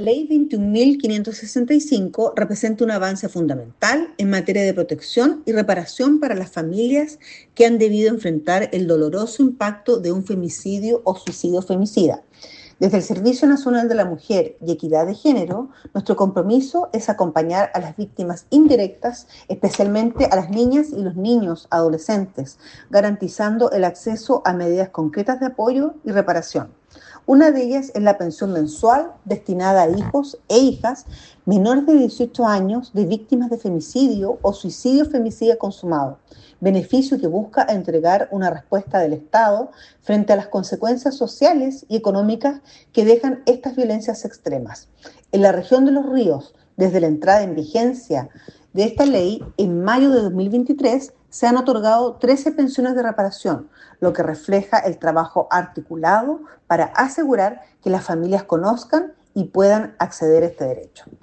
La Ley 21.565 representa un avance fundamental en materia de protección y reparación para las familias que han debido enfrentar el doloroso impacto de un femicidio o suicidio femicida. Desde el Servicio Nacional de la Mujer y Equidad de Género, nuestro compromiso es acompañar a las víctimas indirectas, especialmente a las niñas y los niños adolescentes, garantizando el acceso a medidas concretas de apoyo y reparación. Una de ellas es la pensión mensual destinada a hijos e hijas menores de 18 años de víctimas de femicidio o suicidio femicida consumado, beneficio que busca entregar una respuesta del Estado frente a las consecuencias sociales y económicas que dejan estas violencias extremas. En la región de Los Ríos, desde la entrada en vigencia de esta ley, en mayo de 2023, se han otorgado 13 pensiones de reparación, lo que refleja el trabajo articulado para asegurar que las familias conozcan y puedan acceder a este derecho.